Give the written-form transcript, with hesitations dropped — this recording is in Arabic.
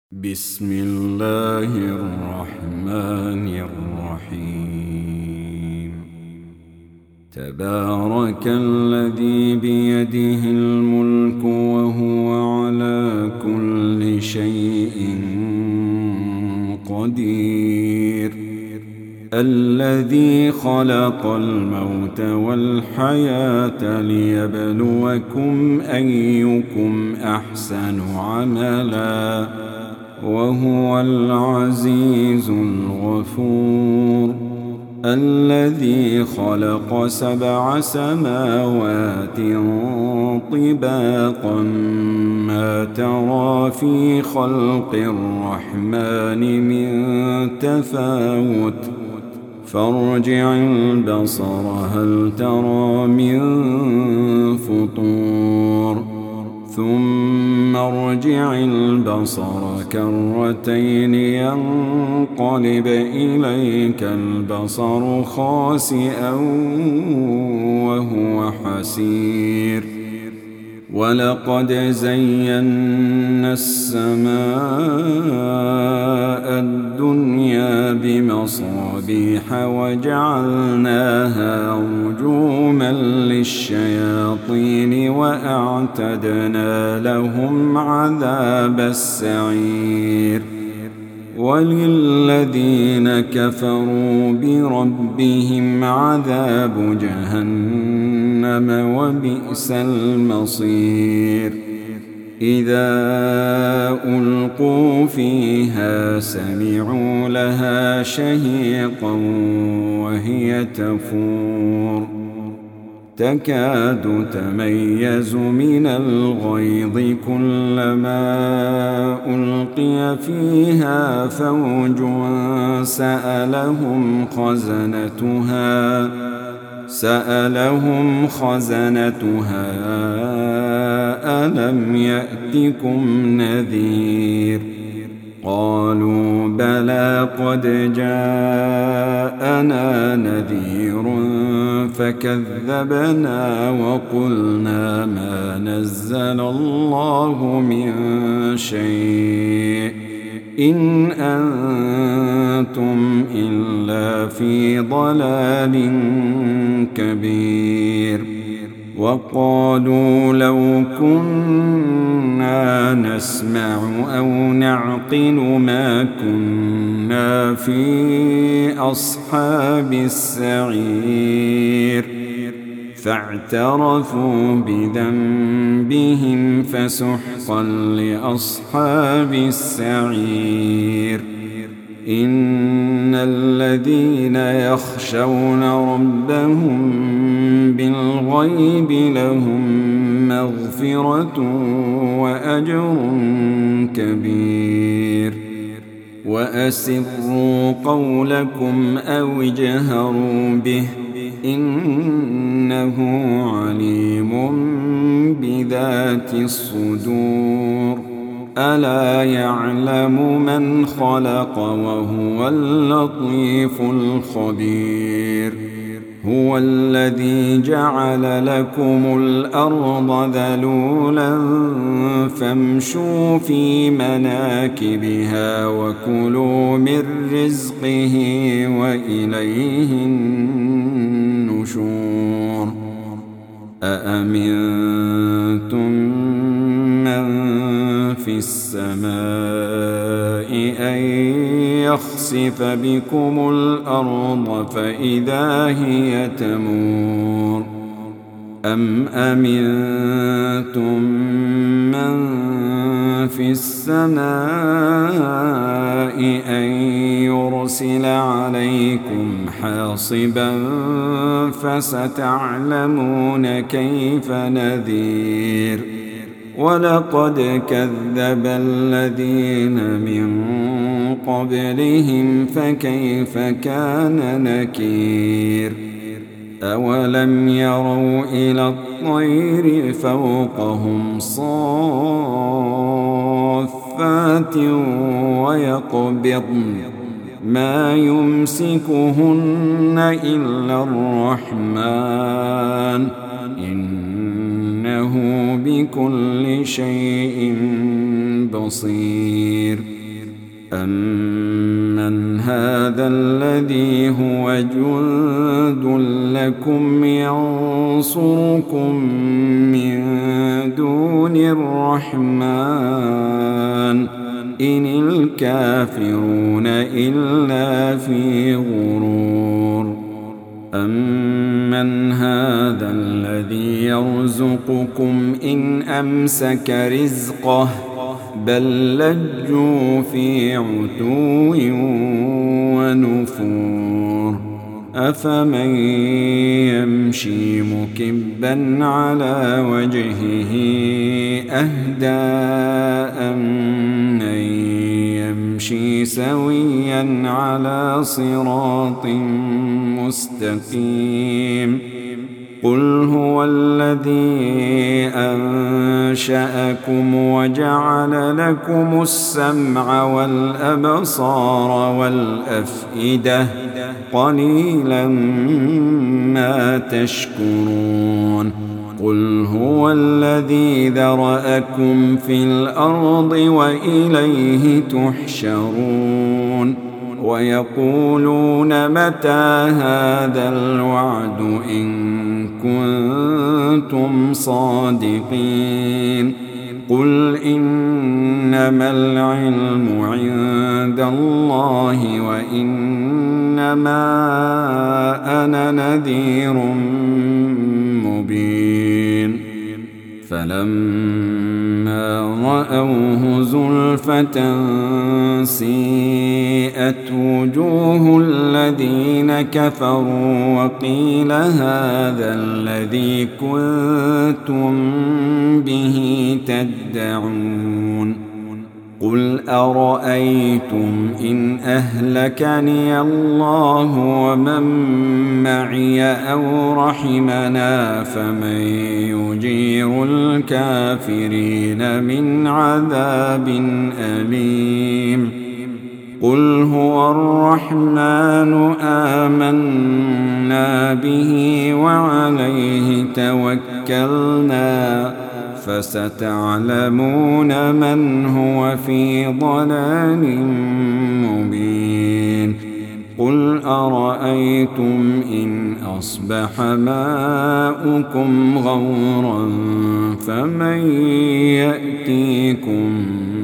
بسم الله الرحمن الرحيم. تبارك الذي بيده الملك وهو على كل شيء قدير. الذي خلق الموت والحياة ليبلوكم أيكم أحسن عملا وهو العزيز الغفور. الذي خلق 7 سماوات طباقا ما ترى في خلق الرحمن من تفاوت فارجع البصر هل ترى من فطور ثم ارجع البصر كرتين ينقلب إليك البصر خاسئا وهو حسير. ولقد زينا السماء الدنيا بمصابيح وجعلناها رجوما للشياطين وأعتدنا لهم عذاب السعير. وللذين كفروا بربهم عذاب جهنم وبئس المصير. إذا ألقوا فيها سمعوا لها شهيقا وهي تفور تكاد تميز من الغيظ كلما ألقي فيها فوج سألهم خزنتها ألم يأتكم نذير. قالوا بلى قد جاءنا نذير فكذبنا وقلنا ما نزل الله من شيء إن أنتم إلا في ضلال كبير. وقالوا لو كنا نسمع أو نعقل ما كنا في أصحاب السعير. فاعترفوا بذنبهم فسحقا لأصحاب السعير. إن الذين يخشون ربهم بالغيب لهم مغفرة وأجر كبير. وأسروا قولكم أو اجهروا به إنه عليم بذات الصدور. ألا يعلم من خلق وهو اللطيف الخبير. هو الذي جعل لكم الأرض ذلولا فامشوا في مناكبها وكلوا من رزقه وإليه النشور. أأمنتم من في السماء أن يخسف بكم الأرض فإذا هي تمور أم أمنتم من في السماء أن يرسل عليكم حاصبا فستعلمون كيف نذير. ولقد كذب الذين من قبلهم فكيف كان نكير. أولم يروا إلى الطير فوقهم صافات ويقبضن ما يمسكهن إلا الرحمن إنه بكل شيء بصير. أَمَّنْ هَذَا الَّذِي هُوَ جُندٌ لَّكُمْ يَنصُرُكُم مِّن دُونِ الرَّحْمَٰنِ إِنِ الْكَافِرُونَ إِلَّا فِي غُرُورٍ أَمَّنْ هَذَا الَّذِي يَرْزُقُكُمْ إِنْ أَمْسَكَ رِزْقَهُ بَل لَّجُّوا فِي عُتُوٍّ وَنُفُورٍ أَفَمَن يَمْشِي مُكِبًّا عَلَىٰ وَجْهِهِ أَهْدَىٰ أَمَّن يَمْشِي سَوِيًّا عَلَىٰ صِرَاطٍ مُّسْتَقِيمٍ قُلْ هُوَ الَّذِي أَنشَأَكُمْ وَجَعَلَ لَكُمُ السَّمْعَ وَالْأَبْصَارَ وَالْأَفْئِدَةَ قَلِيلًا مَّا تَشْكُرُونَ قُلْ هُوَ الَّذِي ذَرَأَكُمْ فِي الْأَرْضِ وَإِلَيْهِ تُحْشَرُونَ وَيَقُولُونَ مَتَىٰ هَٰذَا الْوَعْدُ إِن كُنتُمْ صَادِقِينَ قُلْ إِنَّمَا الْعِلْمُ عِندَ اللَّهِ وَإِنَّمَا أَنَا نَذِيرٌ مُّبِينٌ فَلَمَّا رَأَوْهُ زُلْفَةً سِيئَتْ وُجُوهُ الَّذِينَ كَفَرُوا وَقِيلَ هَٰذَا الَّذِي كُنتُم بِهِ تَدَّعُونَ قُلْ أَرَأَيْتُمْ إِنْ أَهْلَكَنِيَ اللَّهُ وَمَن مَّعِيَ أَوْ رَحِمَنَا فَمَن يُجِيرُ الْكَافِرِينَ مِنْ عَذَابٍ أَلِيمٍ قُلْ هُوَ الرَّحْمَٰنُ آمَنَّا بِهِ وَعَلَيْهِ تَوَكَّلْنَا فَسَتَعْلَمُونَ مَنْ هُوَ في ضَلَالٍ مُّبِينٍ قُلْ أَرَأَيْتُمْ إِنْ أَصْبَحَ مَاؤُكُمْ غَوْرًا فَمَن يَأْتِيكُم